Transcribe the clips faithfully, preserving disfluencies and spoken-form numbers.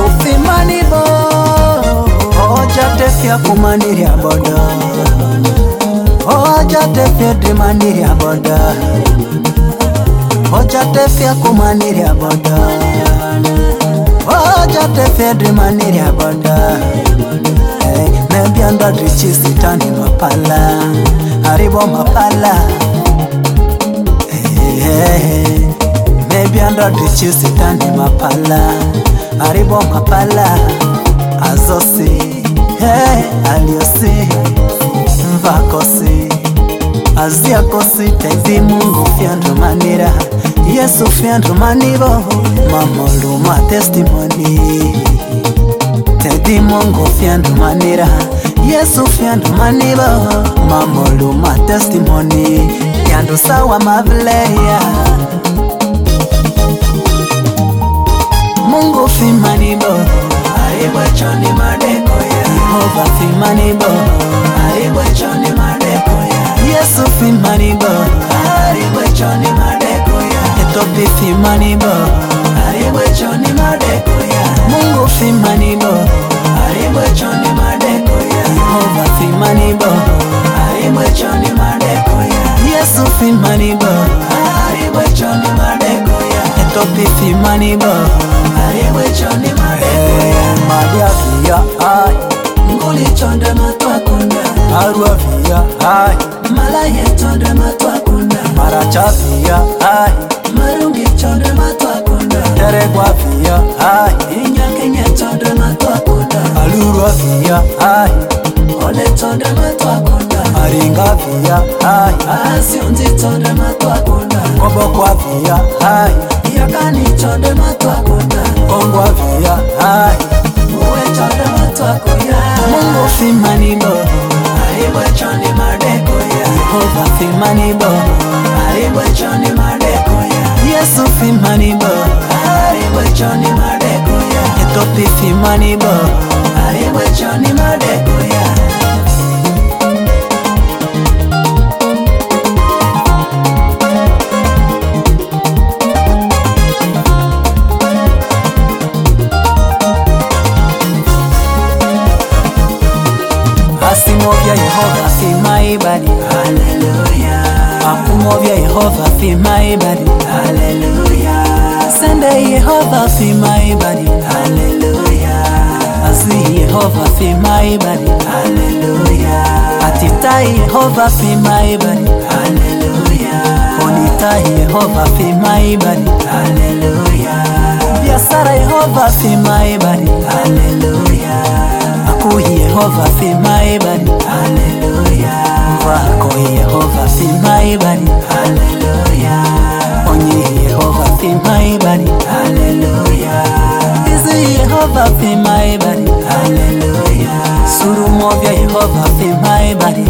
Mungu fimani bo Oja tefia kumaniria boda Oja tefia dimaniria boda Oja tefia kumaniria boda Oja tefia dimaniria boda Maybe under the cheese tani mapala Haribo mapala Maybe under the cheese tani mapala Haribo mapala Azosi Hey, aliosi Mvakosi Aziakosi Tezi Mungu fiandro manira Yesu fiandro manibo Mamolu ma testimony Tezi Mungu fiandro manira Yesu fiandro manibo Mamolu ma testimony Fiandro sawa mavleya Mungu fimanibo Ariwe choni madeko ya Yehova fimanibo Ariwe choni madeko ya Yesu fimanibo Ariwe choni madeko ya Etopi fimanibo Ariwe choni madeko ya Mungu fimanibo Ariwe choni madeko ya Yehova fimanibo Ariwe choni madeko ya Yesu fimanibo Ariwe choni madeko ya Etopi fimanibo Ariwe choni madeko ya Maria via ay Nguli chonde matwa kunda Arua via ay Malaye chonde matwa kunda Maracha via ay Marungi chonde matwa kunda Teregwa via ay Inyakenya chonde matwa kunda Alurua via ay Ole chonde matwa kunda Aringa via ay Asionzi chonde matwa kunda Kobokwa via ay Yakani chonde matwa kunda Kongwa via ay Uwe chonde matwa kunda Mungu fimanibo Ariwe choni madeko ya Yehova fimanibo Ariwe choni madeko ya Yesu fimanibo Ariwe choni madeko ya Etopi fimanibo Ariwe choni madeko ya Asimovya Yehova fimai bali Hallelujah Akumovya Yehova fimai bali Hallelujah Sende Yehova fimai bali Hallelujah Azi Yehova fimai bali Hallelujah Atitai Yehova fimai bali Hallelujah Onitai Yehova fimai bali Hallelujah Biasara Yehova fimai bali Hallelujah Akuhi Yehova fimai bali Hallelujah Wako Yehova fimai bali Hallelujah Onyi Yehova fimai bali Hallelujah Izi Yehova fimai bali Hallelujah Surumovya Yehova fimai bali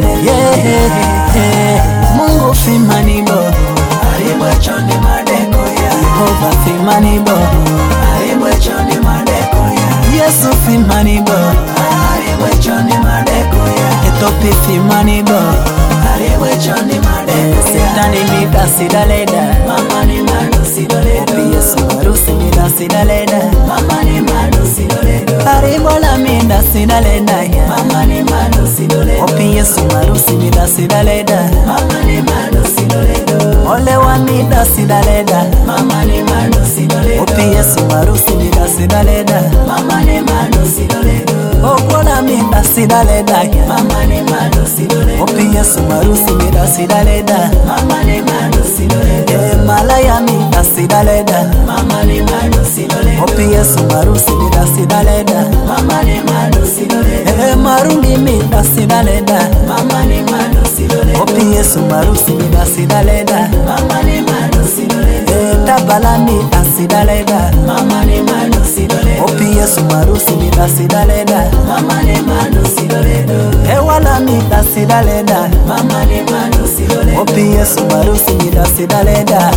Hallelujah Mungu fimanibo Ariwe choni madeko ya Yehova fimanibo Ariwe choni madeko ya Yesu fimanibo Ariwe choni madeko ya Etopi fimanibo Ariwe choni madeko ya Setani mida sidaleda Mama ni mado sidoleda Opi Yesu marusi mida sidaleda Mama ni mado sidoleda Aribola mida sidaleda Mama ni mado sidoleda Opi Yesu marusi mida sidaleda Mama ni mado sidoleda Ole wa mida sidaleda Mama ni mado sidoleda Opi Yesu marusi mida sidaleda Mama ni mado sidoleda Okola mida sidaleda Mama ni mado sidoleda Opi Yesu marusi mida sidaleda Mama ni mado sidoleda Malaya mida sidaleda Mama ni mado sidoleda Opi Yesu marusi mida sidaleda Mama ni mado sidoleda Marungi mida sidaleda Mama ni mado sidoleda Opi Yesu marusi mida sidaleda Mama ni mado sidoleda Tabala mida sidaleda Mama ni mado sidoleda Opi Yesu marusi mida sidaleda Mama ni mado sidoleda Ewala mida sidaleda Mama ni mado sidoleda Opi Yesu marusi mida sidaleda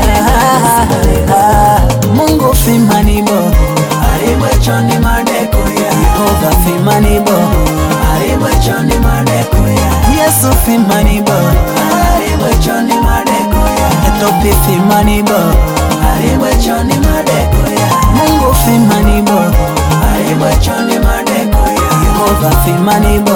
Mungu fimanibo Ariwe choni madeko ya Yehova fimanibo Ariwe choni madeko ya Yesu fimanibo Ariwe choni madeko ya Etopi fimanibo Ariwe choni madeko ya Mungu fimanibo fimanibo